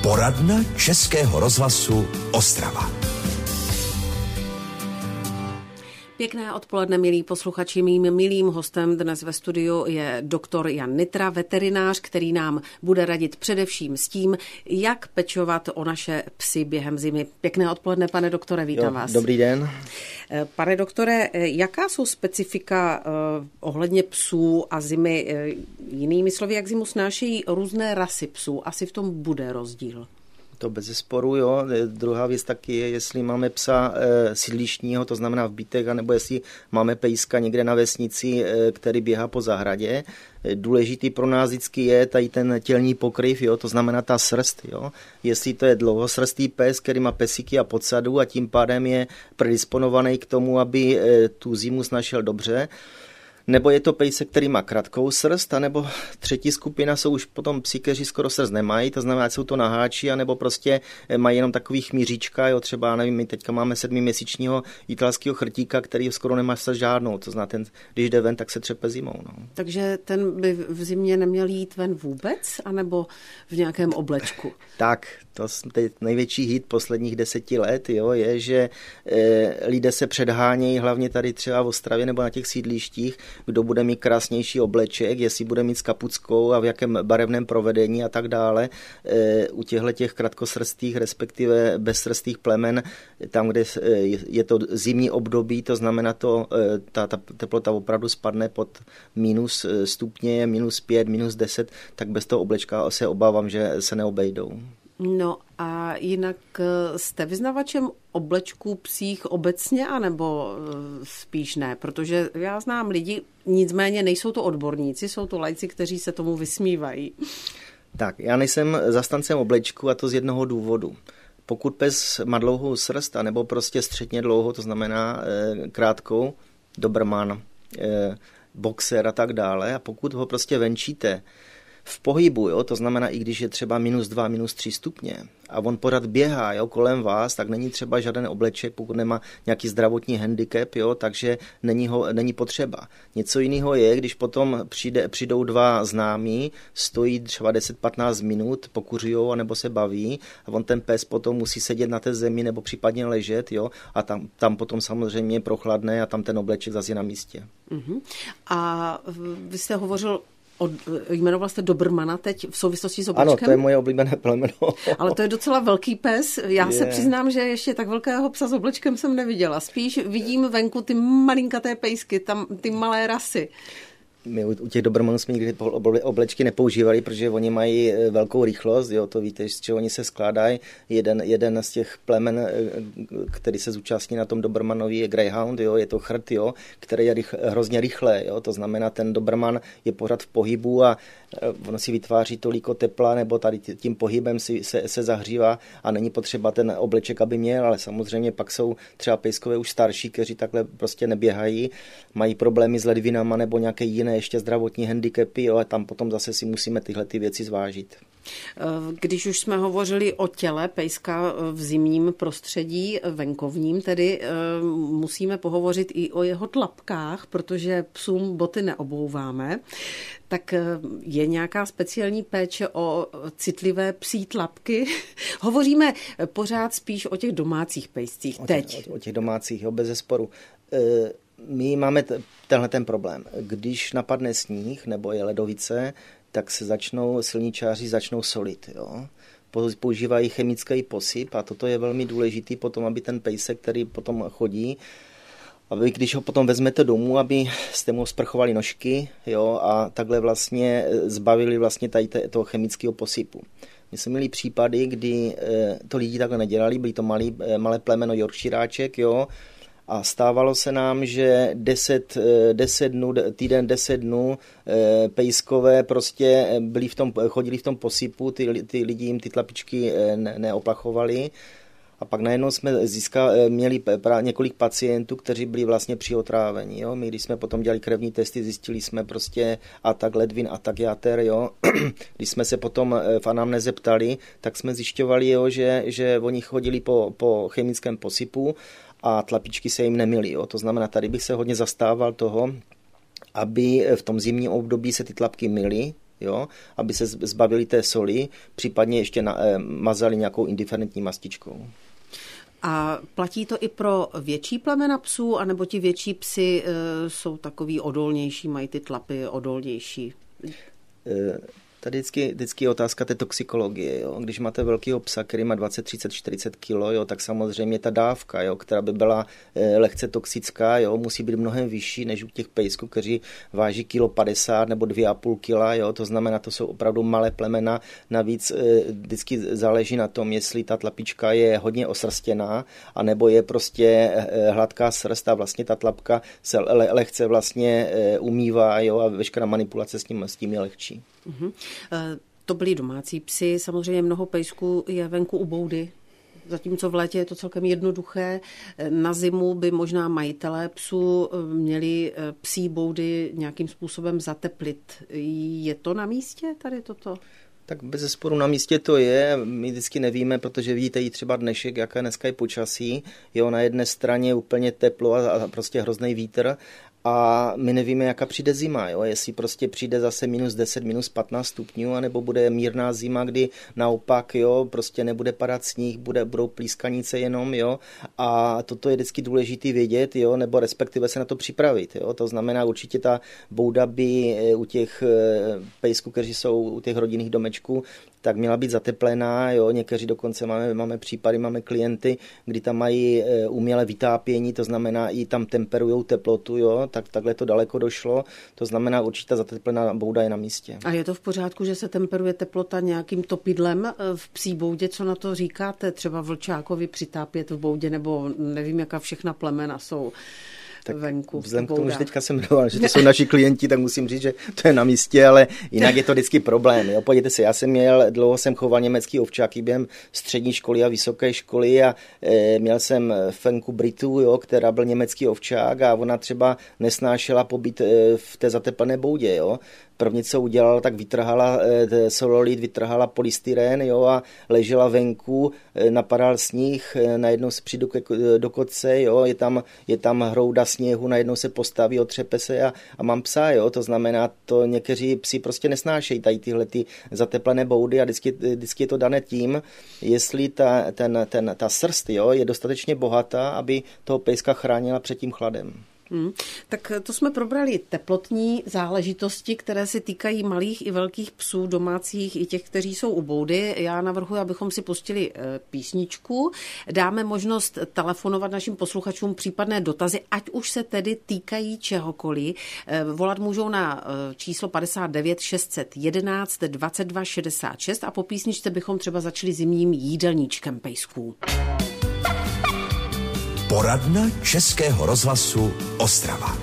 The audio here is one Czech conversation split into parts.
Poradna Českého rozhlasu Ostrava. Pěkné odpoledne, milí posluchači. Mým milým hostem dnes ve studiu je doktor Jan Nytra, veterinář, který nám bude radit především s tím, jak pečovat o naše psy během zimy. Pěkné odpoledne, pane doktore, vítám vás. Dobrý den. Pane doktore, jaká jsou specifika ohledně psů a zimy? Jinými slovy, jak zimu snášejí různé rasy psů? Asi v tom bude rozdíl. To bezesporu, jo. Druhá věc taky je, jestli máme psa sídlištního, to znamená v bytech, anebo jestli máme pejska někde na vesnici, který běhá po zahradě. Důležitý pro nás vždycky je tady ten tělní pokryv, jo, to znamená ta srst, jo. Jestli to je dlouhosrstý pes, který má pesíky a podsadu a tím pádem je predisponovaný k tomu, aby tu zimu snašel dobře. Nebo je to pejsek, který má krátkou srst, anebo třetí skupina jsou už potom psi, kteří skoro srst nemají, to znamená, že jsou to naháči, anebo prostě mají jenom takový chmíříčka, jo, třeba, nevím, my teďka máme 7měsíčního italského chrtíka, který skoro nemá srst žádnou, to znamená, ten, když jde ven, tak se třepe zimou. No. Takže ten by v zimě neměl jít ven vůbec, anebo v nějakém oblečku? Tak, to je největší hit posledních 10 let, jo, je, že lidé se předhánějí, hlavně tady třeba v Ostravě nebo na těch sídlištích, kdo bude mít krásnější obleček, jestli bude mít s kapuckou a v jakém barevném provedení a tak dále. U těch kratkosrstých, respektive bezsrstých plemen, tam, kde je to zimní období, to znamená, ta teplota opravdu spadne pod minus stupně, -5, -10, tak bez toho oblečka se obávám, že se neobejdou. No a jinak jste vyznavačem oblečků psích obecně, anebo spíš ne? Protože já znám lidi, nicméně nejsou to odborníci, jsou to lajci, kteří se tomu vysmívají. Tak, já nejsem zastancem oblečku a to z jednoho důvodu. Pokud pes má dlouhou srst, anebo prostě středně dlouhou, to znamená krátkou, doberman, boxer a tak dále, a pokud ho prostě venčíte v pohybu, jo, to znamená, i když je třeba -2, -3 stupně a on pořád běhá, jo, kolem vás, tak není třeba žádný obleček, pokud nemá nějaký zdravotní handicap, jo, takže není potřeba. Něco jiného je, když potom přijdou dva známí, stojí třeba 10-15 minut, pokuřujou anebo se baví a on ten pes potom musí sedět na té zemi nebo případně ležet, jo, a tam potom samozřejmě prochladne a tam ten obleček zase je na místě. Uh-huh. A vy jste hovořil jmenoval jste dobermana teď v souvislosti s oblečkem? Ano, to je moje oblíbené plemeno. Ale to je docela velký pes. Já se přiznám, že ještě tak velkého psa s oblečkem jsem neviděla. Spíš vidím venku ty malinkaté pejsky, tam ty malé rasy. My u těch dobermanů jsme nikdy oblečky nepoužívali, protože oni mají velkou rychlost, jo, to víte, z čeho oni se skládají. Jeden z těch plemen, který se zúčastní na tom dobermanovi, je greyhound, jo, je to chrt, jo, který je hrozně rychlé, jo, to znamená, ten doberman je pořád v pohybu a ono si vytváří toliko tepla, nebo tady tím pohybem se zahřívá a není potřeba ten obleček, aby měl, ale samozřejmě pak jsou třeba pejskové už starší, kteří takhle prostě neběhají, mají problémy s ledvinama nebo nějaké jiné ještě zdravotní handicapy, jo, a tam potom zase si musíme tyhle ty věci zvážit. Když už jsme hovořili o těle pejska v zimním prostředí, venkovním tedy, musíme pohovořit i o jeho tlapkách, protože psům boty neobouváme. Tak je nějaká speciální péče o citlivé psí tlapky? Hovoříme pořád spíš o těch domácích pejscích teď. O těch domácích, jo, bezesporu. My máme tenhle ten problém. Když napadne sníh nebo je ledovice, tak se silničáři začnou solit. Jo. Používají chemický posyp a toto je velmi důležitý potom, aby ten pejsek, který potom chodí, aby když ho potom vezmete domů, aby jste mu sprchovali nožky, jo, a takhle vlastně zbavili vlastně tady toho chemického posypu. My jsme měli případy, kdy to lidi takhle nedělali, byly to malé plemeno Yorkshiráček, jo, a stávalo se nám, že 10 dnů pejskové prostě chodili v tom posypu, ty lidi jim ty tlapičky neoplachovali. A pak najednou jsme měli několik pacientů, kteří byli vlastně při otrávení. Jo? My, když jsme potom dělali krevní testy, zjistili jsme prostě atak ledvin, atak játer. Jo? Když jsme se potom v anamnéze ptali, tak jsme zjišťovali, jo, že oni chodili po chemickém posypu a tlapičky se jim nemily. Jo? To znamená, tady bych se hodně zastával toho, aby v tom zimním období se ty tlapky myly, jo, aby se zbavili té soli, případně ještě mazali nějakou indiferentní mastičkou. A platí to i pro větší plemena psů, anebo ti větší psi jsou takový odolnější, mají ty tlapy odolnější? Tady vždycky je otázka té toxikologie. Jo. Když máte velkého psa, který má 20, 30, 40 kilo, jo, tak samozřejmě ta dávka, jo, která by byla lehce toxická, jo, musí být mnohem vyšší než u těch pejsků, kteří váží 1,50 kg nebo 2,5 kg. Jo. To znamená, to jsou opravdu malé plemena. Navíc vždycky záleží na tom, jestli ta tlapička je hodně osrstěná, anebo je prostě hladká srst a vlastně ta tlapka se lehce vlastně umývá, jo, a veškerá manipulace s tím je lehčí. Mm-hmm. To byli domácí psi, samozřejmě mnoho pejsků je venku u boudy, zatímco v létě je to celkem jednoduché. Na zimu by možná majitelé psů měli psí boudy nějakým způsobem zateplit. Je to na místě tady toto? Tak bezesporu na místě to je, my vždycky nevíme, protože vidíte i třeba dnešek, jaké dneska je počasí, jo, na jedné straně úplně teplo a prostě hrozný vítr, a my nevíme, jaká přijde zima, jo? Jestli prostě přijde zase minus 10, minus 15 stupňů, anebo bude mírná zima, kdy naopak, jo, prostě nebude padat sníh, budou plískanice jenom, jo, a toto je vždycky důležité vědět, jo, nebo respektive se na to připravit, jo, to znamená určitě ta bouda by u těch pejsků, kteří jsou u těch rodinných domečků, tak měla být zateplená, jo, někteří dokonce máme případy, máme klienty, kdy tam mají umělé vytápění, to znamená i tam temperujou teplotu, jo, tak takhle to daleko došlo, to znamená určitě zateplená bouda je na místě. A je to v pořádku, že se temperuje teplota nějakým topidlem v psí boudě, co na to říkáte? Třeba vlčákovi přitápět v boudě, nebo nevím, jaká všechna plemena jsou tak venku. Vzhledem k tomu, že teďka jsem mluval, že to jsou naši klienti, tak musím říct, že to je na místě, ale jinak je to vždycky problém. Jo. Podívejte se, dlouho jsem choval německý ovčáky během střední školy a vysoké školy a měl jsem Fenku Britu, jo, která byl německý ovčák a ona třeba nesnášela pobyt v té zateplené boudě, jo. První, co udělala, tak vytrhala sololit, vytrhala polystyren, jo, a ležela venku, napadal sníh, najednou se přijdu do kotce, jo, je tam hrouda sněhu, najednou se postaví, otřepe se a mám psa, jo, to znamená, to někteří psi prostě nesnášejí tady tyhle ty zateplené boudy a vždycky je to dané tím, jestli ta srst, jo, je dostatečně bohatá, aby toho pejska chránila před tím chladem. Tak to jsme probrali teplotní záležitosti, které se týkají malých i velkých psů, domácích i těch, kteří jsou u boudy. Já navrhuji, abychom si pustili písničku. Dáme možnost telefonovat našim posluchačům případné dotazy, ať už se tedy týkají čehokoliv. Volat můžou na číslo 59 611 22 66 a po písničce bychom třeba začali zimním jídelníčkem pejsků. Poradna Českého rozhlasu Ostrava.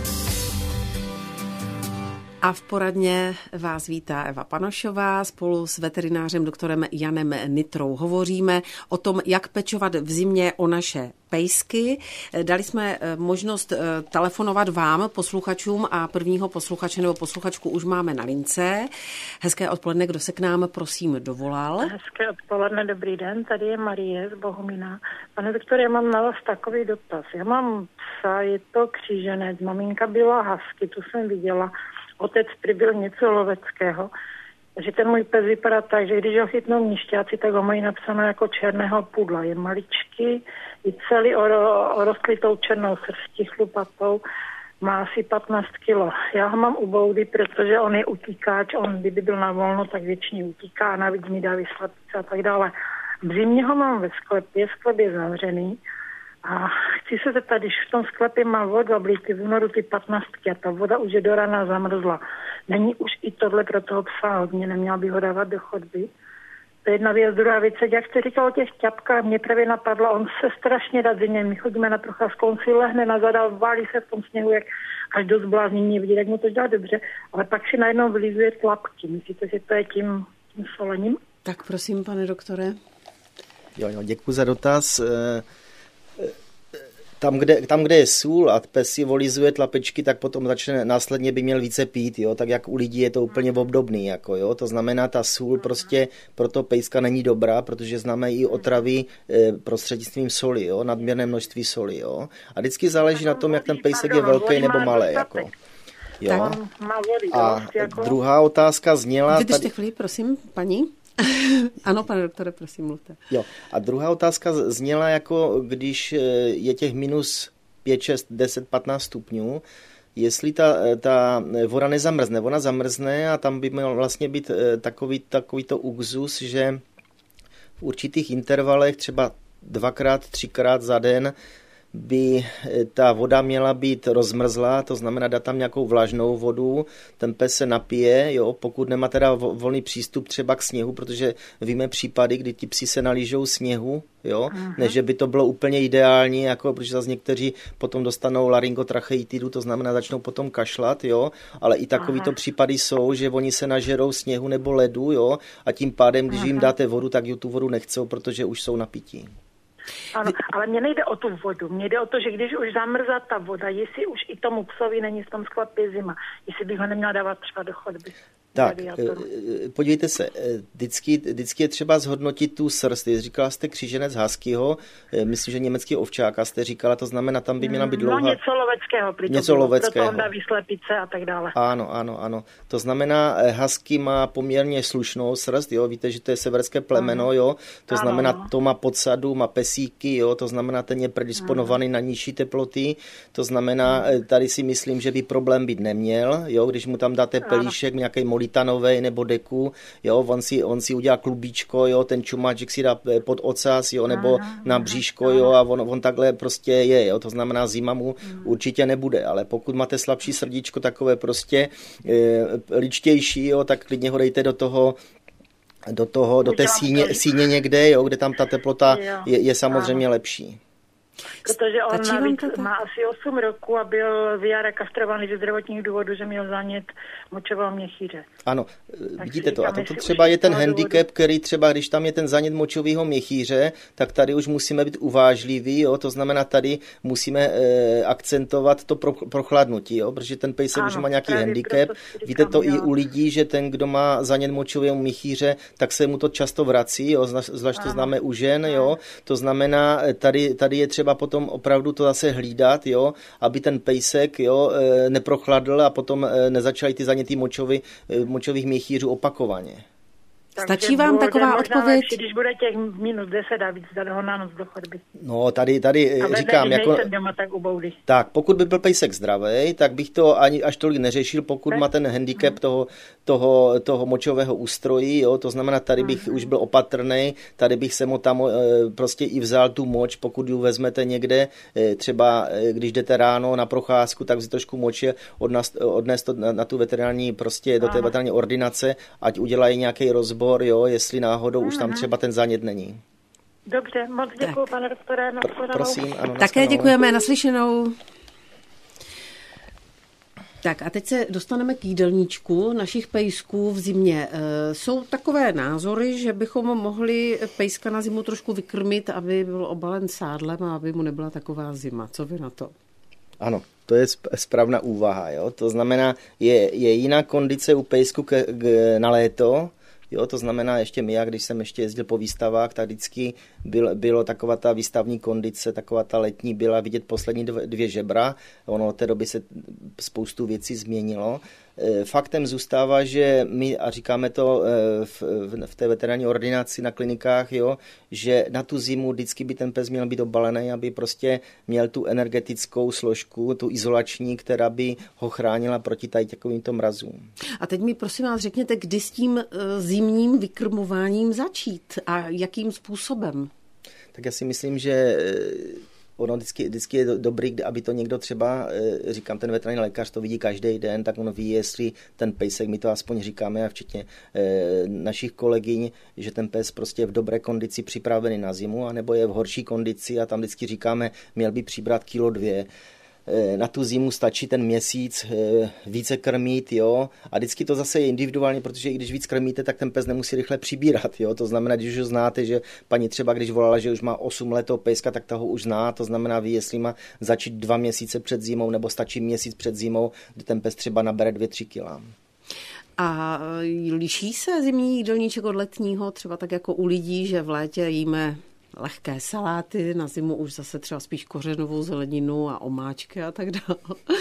A v poradně vás vítá Eva Panošová. Spolu s veterinářem doktorem Janem Nitrou hovoříme o tom, jak pečovat v zimě o naše pejsky. Dali jsme možnost telefonovat vám, posluchačům, a prvního posluchače nebo posluchačku už máme na lince. Hezké odpoledne, kdo se k nám prosím dovolal? Hezké odpoledne, dobrý den, tady je Marie z Bohumína. Pane doktore, já mám na vás takový dotaz. Já mám psa, je to kříženec, maminka byla husky, tu jsem viděla. Otec přibyl něco loveckého, že ten můj pes vypadá tak, že když ho chytnou měšťáci, tak ho mají napsáno jako černého pudla. Je maličký, je celý orostlý tou černou srstí chlupatou, má asi 15 kilo. Já ho mám u boudy, protože on je utíkáč, on kdyby byl na volno, tak většině utíká a navíc mi dá slepice a tak dále. V zimě ho mám ve sklepě, sklep je zavřený. A chci se zeptat, když v tom sklepě má vodu a byly ty v únoru ty 15 a ta voda už je do rána zamrzla. Není už i tohle pro toho psa hodně, neměla by ho dávat do chodby? To je jedna věc, druhá věc, jak jste říkal o těch ťapkách, mě právě napadlo, on se strašně rád zimě, my chodíme na procházku, on si lehne na zada, válí se v tom sněhu, jak až do zbláznění vidět, jak mu to dělá dobře, ale pak si najednou vylizuje tlapky. Myslíte, že to je tím solením? Tak prosím, pane doktore. Jo, děkuji za dotaz. Tam, kde je sůl a pes si volizuje tlapečky, tak potom následně by měl více pít, jo? Tak jak u lidí je to úplně obdobný, jako, jo? To znamená, ta sůl prostě pro to pejska není dobrá, protože známe i otravy prostřednictvím soli, jo? Nadměrné množství soli, jo? A vždycky záleží na tom, jak ten pejsek je velký nebo malý, jako. Jo? Má vody A dost, jako... druhá otázka zněla... Vydržte chvíli, prosím, paní. Ano, pane doktore, prosím, mluvte. Jo. A druhá otázka zněla, jako když je těch minus 5, 6, 10, 15 stupňů, jestli ta voda nezamrzne. Ona zamrzne a tam by měl vlastně být takovýto uxus, že v určitých intervalech, třeba 2x, 3x za den, by ta voda měla být rozmrzlá, to znamená dát tam nějakou vlažnou vodu, ten pes se napije, jo, pokud nemá teda volný přístup třeba k sněhu, protože víme případy, kdy ti psi se nalížou sněhu, jo, ne, že by to bylo úplně ideální, jako, protože zase někteří potom dostanou laryngotracheitidu, to znamená začnou potom kašlat, jo, ale i takovýto případy jsou, že oni se nažerou sněhu nebo ledu, jo, a tím pádem, když jim dáte vodu, tak tu vodu nechcou, protože už jsou napití. Ano, ale mně nejde o tu vodu, mně jde o to, že když už zamrzá ta voda, jestli už i tomu psovi není v tom sklepě zima, jestli bych ho neměla dávat třeba do chodby. Tak, podívejte se, vždycky je třeba zhodnotit tu srst. Říkala jste kříženec huskyho, myslím, že německý ovčáka jste říkala, to znamená, tam by měla být dlouhá... No něco loveckého, něco loveckého. Proto on dá vyslepice a tak dále. Ano. To znamená, husky má poměrně slušnou srst, jo, víte, že to je severské plemeno, jo, to znamená, to má podsadu, má pesíky, jo, to znamená, ten je predisponovaný na nižší teploty, to znamená, tady si myslím, že by problém být neměl, jo, když mu tam dáte pelíšek, nějaký molitanovej nebo deku, jo, on si udělá klubíčko, jo, ten čumáček si dá pod ocas, jo, nebo na bříško, jo, a on takhle prostě je, jo, to znamená, zima mu určitě nebude, ale pokud máte slabší srdíčko, takové prostě ličtější, jo, tak klidně ho dejte do té síně někde, jo, kde tam ta teplota je samozřejmě lepší. Protože on navíc má asi 8 roků a byl Viara kastrovaný ze zdravotních důvodů, že měl zánět močového měchýře. Ano, tak vidíte to. A to třeba je ten handicap, který třeba, když tam je ten zánět močového měchýře, tak tady už musíme být uvážliví, jo? To znamená, tady musíme akcentovat to prochladnutí, jo? Protože ten pejsek už má nějaký handicap. Víte to i u lidí, že ten, kdo má zánět močového měchýře, tak se mu to často vrací, jo? Zvlášť to známe u žen, jo? To znamená, tady je třeba potom opravdu to zase hlídat, jo, aby ten pejsek, jo, neprochladl a potom nezačaly ty zanětý močových měchýřů opakovaně. Stačí vám taková odpověď? Když bude těch minus 10 a víc, dát ho na noc do chodby. No, tady říkám, jako... Doma, tak u boudy. Tak, pokud by byl pejsek zdravý, tak bych to ani až tolik neřešil, pokud má ten handicap toho močového ústrojí, jo, to znamená, tady bych už byl opatrný, tady bych se mu tam prostě i vzal tu moč, pokud ji vezmete někde, třeba když jdete ráno na procházku, tak si trošku moče odnést to na tu veterinární, prostě do té veterinární ordinace, ať udělají nějaký rozbor, jo, jestli náhodou už tam třeba ten zánět není. Dobře, moc děkuji, pane doktore. Prosím, ano. Také děkujeme, naslyšenou. Tak a teď se dostaneme k jídelníčku našich pejsků v zimě. Jsou takové názory, že bychom mohli pejska na zimu trošku vykrmit, aby byl obalen sádlem a aby mu nebyla taková zima. Co vy na to? Ano, to je správná úvaha. Jo? To znamená, je jiná kondice u pejsku na léto. Jo, to znamená, ještě když jsem ještě jezdil po výstavách, tak vždycky bylo taková ta výstavní kondice, taková ta letní, byla vidět poslední 2 žebra. Ono od té doby se spoustu věcí změnilo. Faktem zůstává, že my, a říkáme to v té veterinární ordinaci na klinikách, jo, že na tu zimu vždycky by ten pes měl být obalený, aby prostě měl tu energetickou složku, tu izolační, která by ho chránila proti tady takovýmto mrazům. A teď mi prosím vás řekněte, kdy s tím zimním vykrmováním začít a jakým způsobem? Tak já si myslím, že ono vždycky je dobrý, aby to někdo třeba, říkám, ten veterinární lékař to vidí každý den, tak on ví, jestli ten pejsek, my to aspoň říkáme, a včetně našich kolegyň, že ten pes prostě je v dobré kondici připravený na zimu, anebo je v horší kondici a tam vždycky říkáme, měl by přibrat 1,2 kg. Na tu zimu stačí ten měsíc více krmit, jo, a vždycky to zase je individuálně, protože i když víc krmíte, tak ten pes nemusí rychle přibírat, jo, to znamená, když už znáte, že paní třeba, když volala, že už má 8 let toho pejska, tak toho už zná, to znamená, ví, jestli má začít 2 měsíce před zimou, nebo stačí měsíc před zimou, kdy ten pes třeba nabere 2-3 kg. A liší se zimní jídelníček od letního, třeba tak jako u lidí, že v létě jíme lehké saláty, na zimu už zase třeba spíš kořenovou zeleninu a omáčky a tak dále.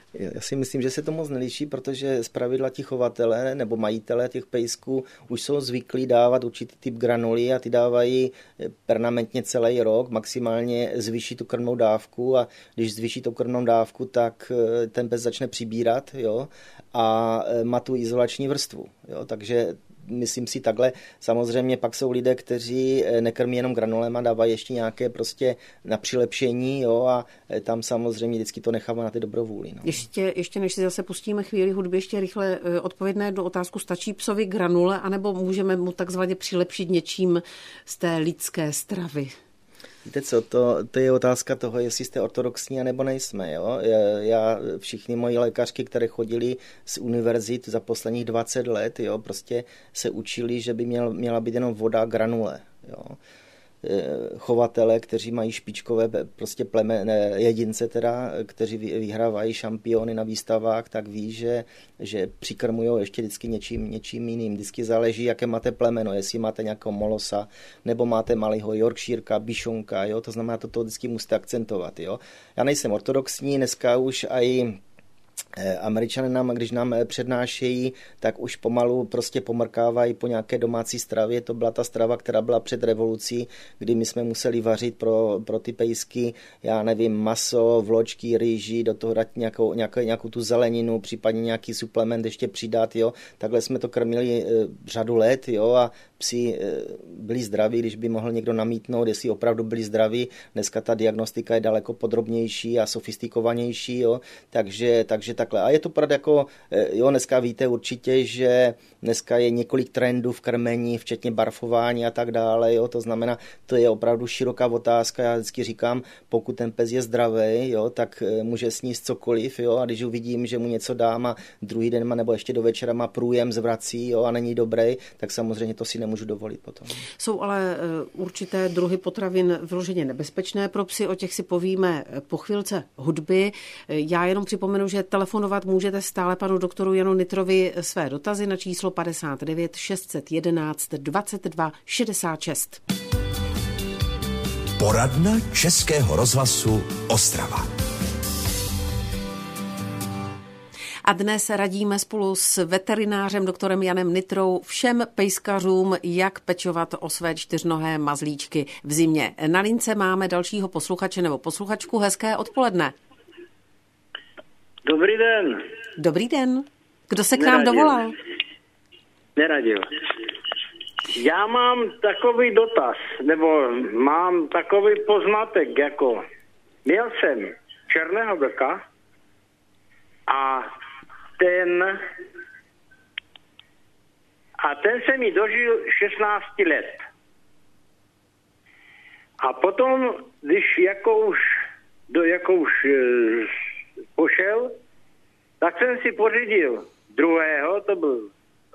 Já si myslím, že se to moc neliší, protože zpravidla ti chovatelé nebo majitelé těch pejsků už jsou zvyklí dávat určitý typ granulí a ty dávají permanentně celý rok, maximálně zvýší tu krmnou dávku a když zvýší tu krmnou dávku, tak ten pes začne přibírat, jo, a má tu izolační vrstvu, jo, takže myslím si takhle. Samozřejmě pak jsou lidé, kteří nekrmí jenom granulem a dávají ještě nějaké prostě na přilepšení, jo, a tam samozřejmě vždycky to nechává na ty dobrovůli. No. Ještě než si zase pustíme chvíli hudby, ještě rychle odpověď na jednu otázku. Stačí psovi granule, anebo můžeme mu takzvaně přilepšit něčím z té lidské stravy? Víte co, to je otázka toho, jestli jste ortodoxní, nebo nejsme. Jo? Všichni moji lékařky, které chodili z univerzit za posledních 20 let, jo, prostě se učili, že by měla být jenom voda, granule. Jo? Chovatele, kteří mají špičkové prostě jedince, teda, kteří vyhrávají šampiony na výstavách, tak ví, že přikrmují ještě vždycky něčím jiným. Vždycky záleží, jaké máte plemeno, jestli máte nějakého molosa, nebo máte malého Yorkshireka, bišonka, jo? To znamená, to vždycky musíte akcentovat. Jo? Já nejsem ortodoxní, dneska už i Američané když nám přednášejí, tak už pomalu prostě pomrkávají po nějaké domácí stravě. To byla ta strava, která byla před revolucí, kdy my jsme museli vařit pro ty pejsky, já nevím, maso, vločky, rýži, do toho dát nějakou tu zeleninu, případně nějaký suplement ještě přidat, jo. Takhle jsme to krmili řadu let, jo, a psi byli zdraví, když by mohl někdo namítnout, jestli opravdu byli zdraví. Dneska ta diagnostika je daleko podrobnější a sofistikovanější, jo, takže takhle. A je to pravda jako, jo, dneska víte určitě, že dneska je několik trendů v krmení, včetně barfování a tak dále, jo, to znamená, to je opravdu široká otázka. Já vždycky říkám, pokud ten pes je zdravý, jo, tak může sníst cokoliv, jo, a když uvidím, že mu něco dám a druhý den má nebo ještě do večera má průjem, zvrací, jo, a není dobrý, tak samozřejmě to si nemůžu dovolit potom. Jsou ale určité druhy potravin vyloženě nebezpečné pro psy, o těch si povíme po chvilce hudby. Já jenom připomenu, že telefonovat můžete stále panu doktoru Janu Nitrovi své dotazy na číslo 59 611 22 66. Poradna Českého rozhlasu Ostrava. A dnes radíme spolu s veterinářem doktorem Janem Nitrou všem pejskařům, jak pečovat o své čtyřnohé mazlíčky v zimě. Na lince máme dalšího posluchače nebo posluchačku. Hezké odpoledne. Dobrý den. Dobrý den. Kdo se k nám dovolal? Neradil. Já mám takový dotaz, nebo mám takový poznatek, jako měl jsem černého vlka a ten se mi dožil 16 let. A potom, když jako už pošel, tak jsem si pořídil druhého, to byl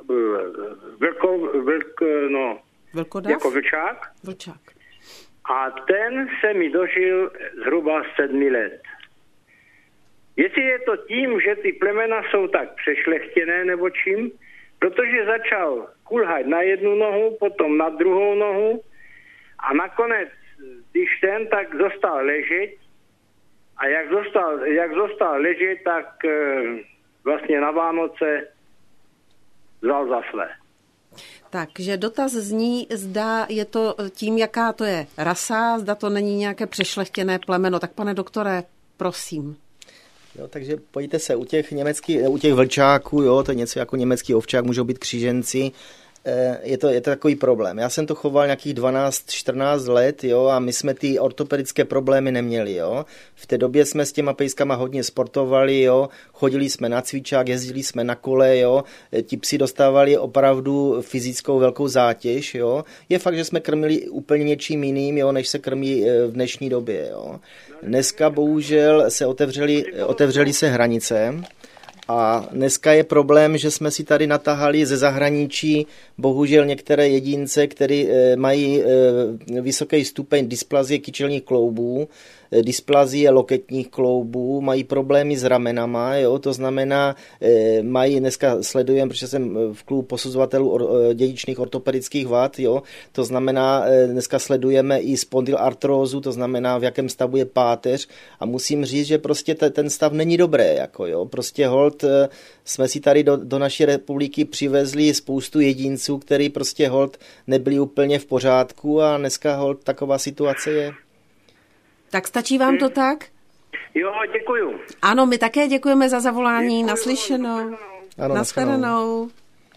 Vlkodav? Jako vlčák. Vlčák. A ten se mi dožil zhruba 7 let. Jestli je to tím, že ty plemena jsou tak přešlechtěné nebo čím, protože začal kulhat na jednu nohu, potom na druhou nohu a nakonec, když tak zostal ležet a jak zostal ležet, tak vlastně na Vánoce vzal za své. Takže dotaz zní, zda je to tím, jaká to je rasa, zda to není nějaké přešlechtěné plemeno. Tak pane doktore, prosím. Jo, takže pojďte se, u těch vlčáků, jo, to je něco jako německý ovčák, můžou být kříženci, je to takový problém. Já jsem to choval nějakých 12-14 let, jo, a my jsme ty ortopedické problémy neměli, jo. V té době jsme s těma pejskama hodně sportovali, jo, chodili jsme na cvičák, jezdili jsme na kole, jo, ti psi dostávali opravdu fyzickou velkou zátěž, jo. Je fakt, že jsme krmili úplně něčím jiným, jo, než se krmí v dnešní době, jo. Dneska bohužel se otevřeli se hranice A dneska je problém, že jsme si tady natahali ze zahraničí bohužel některé jedince, které mají vysoký stupeň dysplazie kyčelních kloubů, dysplazie loketních kloubů, mají problémy s ramenama, jo? To znamená, dneska sledujeme, protože jsem v klubu posuzovatelů dědičných ortopedických vad, jo? To znamená, dneska sledujeme i spondylartrózu, to znamená, v jakém stavu je páteř a musím říct, že prostě ten stav není dobré, jako jo, prostě hold jsme si tady do naší republiky přivezli spoustu jedinců, který prostě hold nebyli úplně v pořádku a dneska hold taková situace je. Tak stačí vám to tak? Jo, děkuju. Ano, my také děkujeme za zavolání. Naslyšenou. Ano, nashledanou.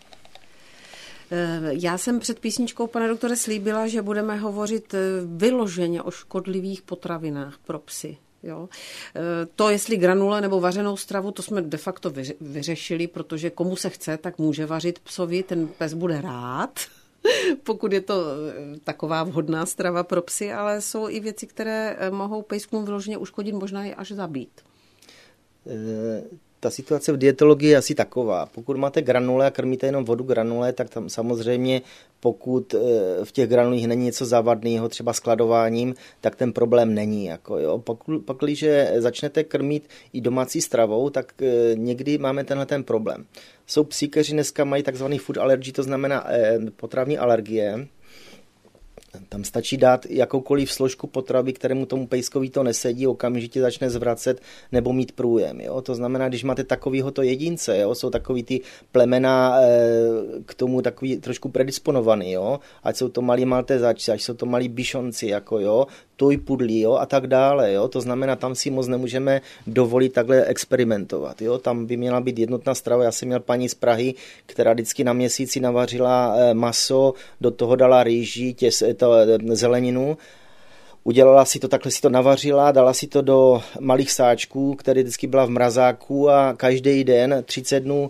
Já jsem před písničkou, pane doktore, slíbila, že budeme hovořit vyloženě o škodlivých potravinách pro psy. Jo. To, jestli granule nebo vařenou stravu, to jsme de facto vyřešili, protože komu se chce, tak může vařit psovi, ten pes bude rád, pokud je to taková vhodná strava pro psy, ale jsou i věci, které mohou pejskům vyloženě uškodit, možná je až zabít. Ta situace v dietologii je asi taková. Pokud máte granule a krmíte jenom vodu granule, tak tam samozřejmě, pokud v těch granulích není něco závadného, třeba skladováním, tak ten problém není. Jako, jo. Když začnete krmit i domácí stravou, tak někdy máme ten problém. Jsou psi, kteří dneska mají takzvaný food allergy, to znamená potravní alergie. Tam stačí dát jakoukoliv složku potravy, kterému tomu pejskovi to nesedí, okamžitě začne zvracet nebo mít průjem. Jo? To znamená, když máte takovýhoto jedince, jo? Jsou takový ty plemena k tomu takový trošku predisponovaný, jo? Ať jsou to malí maltezači, ať jsou to malí bišonci, jako jo, tuj pudlí, jo? A tak dále. Jo? To znamená, tam si moc nemůžeme dovolit takhle experimentovat. Jo? Tam by měla být jednotná strava. Já jsem měl paní z Prahy, která vždycky na měsíci navařila maso, do toho dala rýži, zeleninu, udělala si to, takhle si to navařila, dala si to do malých sáčků, které vždycky byla v mrazáku a každý den 30 dnů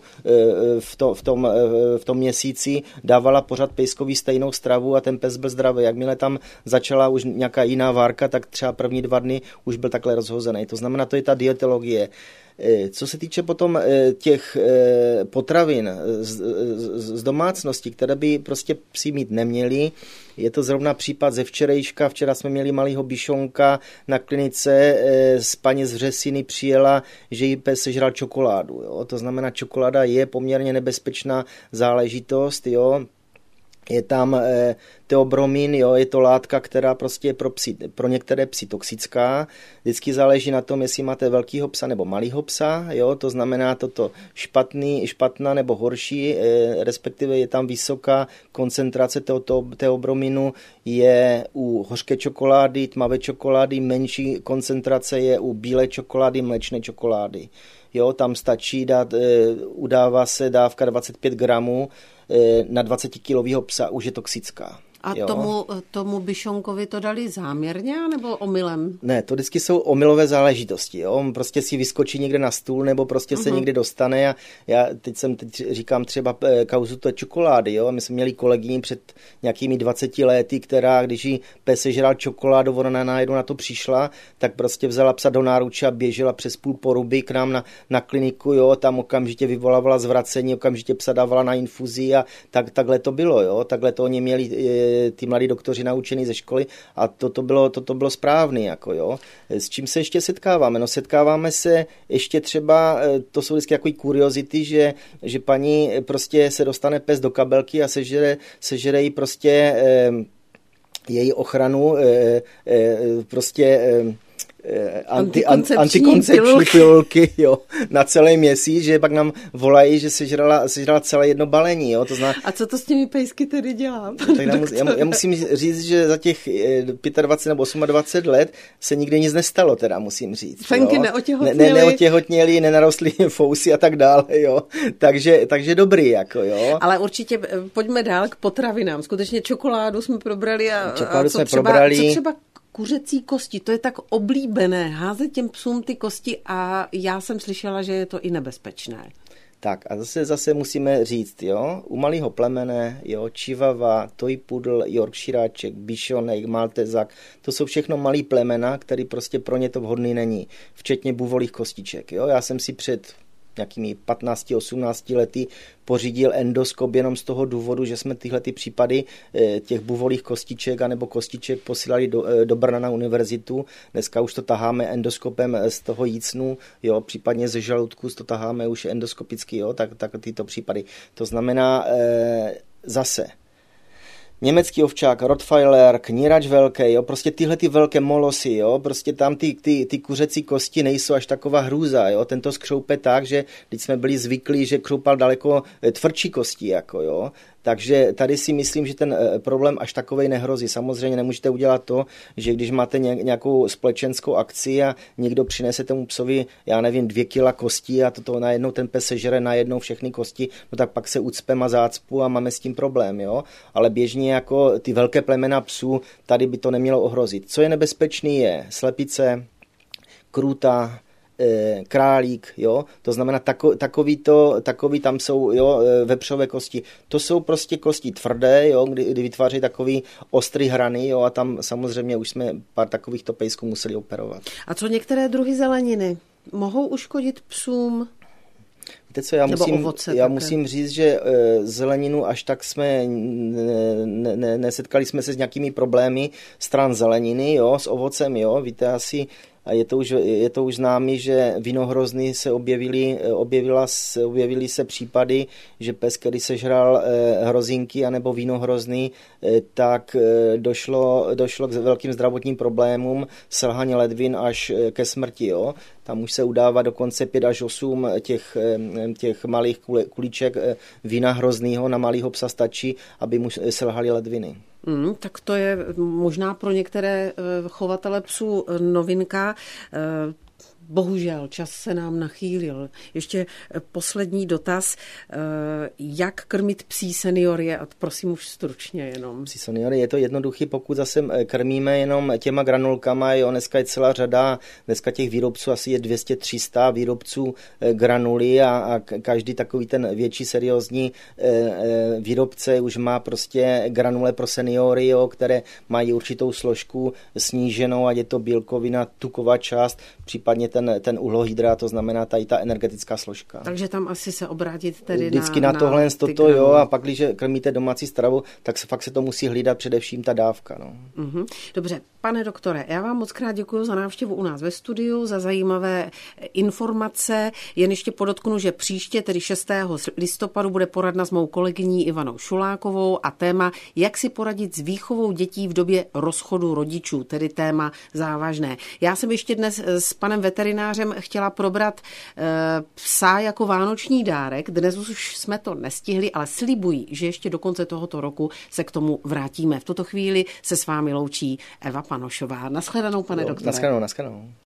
v tom měsíci dávala pořád pejskovi stejnou stravu a ten pes byl zdravý. Jakmile tam začala už nějaká jiná várka, tak třeba první 2 dny už byl takhle rozhozený. To znamená, to je ta dietologie. Co se týče potom těch potravin z domácnosti, které by prostě psi mít neměli, je to zrovna případ ze včerejška. Včera jsme měli malýho bišonka na klinice, z paní z Řesiny přijela, že jí pes sežral čokoládu. Jo? To znamená, čokoláda je poměrně nebezpečná záležitost, jo? Je tam teobromin, jo, je to látka, která prostě je pro některé psy toxická. Vždycky záleží na tom, jestli máte velkýho psa nebo malýho psa, jo, to znamená toto špatná nebo horší, respektive je tam vysoká koncentrace teobrominu, je u hořké čokolády, tmavé čokolády, menší koncentrace je u bílé čokolády, mléčné čokolády. Jo, tam stačí dát, udává se dávka 25 gramů, na 20-kilového psa už je toxická. A tomu bišonkovi to dali záměrně nebo omylem? Ne, to vždycky jsou omylové záležitosti. Jo? On prostě si vyskočí někde na stůl nebo prostě se někde dostane a já teď říkám třeba kauzu té čokolády. Jo? My jsme měli kolegyni před nějakými 20 lety, která když jí pes sežral čokoládu, ona najednou na to přišla, tak prostě vzala psa do náruče a běžela přes půl poruby k nám na kliniku, jo? Tam okamžitě vyvolávala zvracení, okamžitě psa dávala na infuzi a takhle to bylo. Jo? Takhle to oni měli ty mladí doktoři naučený ze školy a toto bylo správný. Jako, jo. S čím se ještě setkáváme? No setkáváme se ještě třeba, to jsou vždycky takový kuriozity, že paní prostě se dostane pes do kabelky a sežere jí prostě její ochranu prostě antikoncepční pilulky, jo, na celý měsíc, že pak nám volají, že sežrala celé jedno balení. Jo, to znamená, a co to s těmi pejsky tedy dělá? Já musím říct, že za těch 25 nebo 28 let se nikdy nic nestalo, teda musím říct. Fenky neotěhotněli, nenarostly fousy a tak dále, jo. Takže dobrý, jako, jo. Ale určitě pojďme dál k potravinám. Skutečně čokoládu jsme probrali a co třeba kuřecí kosti, to je tak oblíbené, házet těm psům ty kosti a já jsem slyšela, že je to i nebezpečné. Tak a zase musíme říct, jo, u malého plemene, jo, Chihuahua, Toy Poodle, Yorkshiráček, Bišonek, Maltezák, to jsou všechno malý plemena, který prostě pro ně to vhodný není, včetně buvolých kostiček, jo. Já jsem si před nějakými 15-18 lety pořídil endoskop jenom z toho důvodu, že jsme tyhle ty případy těch buvolých kostiček anebo kostiček posílali do Brna na univerzitu. Dneska už to taháme endoskopem z toho jícnu, jo, případně ze žaludku to taháme už endoskopicky, jo, tak tyto případy. To znamená zase německý ovčák, rottweiler, knírač velký, jo, prostě tyhle ty velké molosy, jo, prostě tam ty kuřecí kosti nejsou až taková hrůza, jo, tento skřoupe tak, že když jsme byli zvyklí, že kroupal daleko tvrdší kosti, jako jo, takže tady si myslím, že ten problém až takovej nehrozí. Samozřejmě nemůžete udělat to, že když máte nějakou společenskou akci a někdo přinese tomu psovi, já nevím, 2 kila kostí a toto najednou ten pes sežere najednou všechny kosti, no tak pak se ucpem a zácpu a máme s tím problém, jo. Ale běžně jako ty velké plemena psů, tady by to nemělo ohrozit. Co je nebezpečný je slepice, krůta, králík, jo, to znamená takový tam jsou, jo, vepřové kosti. To jsou prostě kosti tvrdé, jo, kdy vytváří takový ostrý hrany, jo, a tam samozřejmě už jsme pár takovýchto pejsků museli operovat. A co některé druhy zeleniny? Mohou uškodit psům? Víte co, já musím říct, že zeleninu až tak jsme nesetkali jsme se s nějakými problémy stran zeleniny, jo, s ovocem, jo, víte asi, a je to už známý, že vinohrozny se objevily se případy, že pes, který sežral hrozinky anebo vinohrozny, tak došlo k velkým zdravotním problémům, selhání ledvin až ke smrti. Jo. Tam už se udává dokonce 5 až 8 těch malých kulíček vína hroznýho na malýho psa stačí, aby mu selhaly ledviny. Tak to je možná pro některé chovatele psů novinka. Bohužel, čas se nám nachýlil. Ještě poslední dotaz. Jak krmit psí seniory? A prosím už stručně jenom. Psí seniory je to jednoduchý, pokud zase krmíme jenom těma granulkama. Jo, dneska je celá řada, dneska těch výrobců asi je 200-300 výrobců granuly a každý takový ten větší seriózní výrobce už má prostě granule pro seniory, jo, které mají určitou složku sníženou, ať je to bílkovina, tuková část, případně ten uhlohydrát, to znamená tady ta energetická složka. Takže tam asi se obrátit tedy vždycky na tohle toto, jo, a pak, když krmíte domácí stravu, tak fakt se to musí hlídat především ta dávka. No. Dobře, pane doktore, já vám moc krát děkuji za návštěvu u nás ve studiu, za zajímavé informace. Jen ještě podotknu, že příště, tedy 6. listopadu, bude poradna s mou kolegyní Ivanou Šulákovou a téma, jak si poradit s výchovou dětí v době rozchodu rodičů, tedy téma závažné. Já jsem ještě dnes s panem veterinářem chtěla probrat psa jako vánoční dárek. Dnes už jsme to nestihli, ale slibuji, že ještě do konce tohoto roku se k tomu vrátíme. V tuto chvíli se s vámi loučí Eva Panošová. Naschledanou, pane doktore. Naschledanou.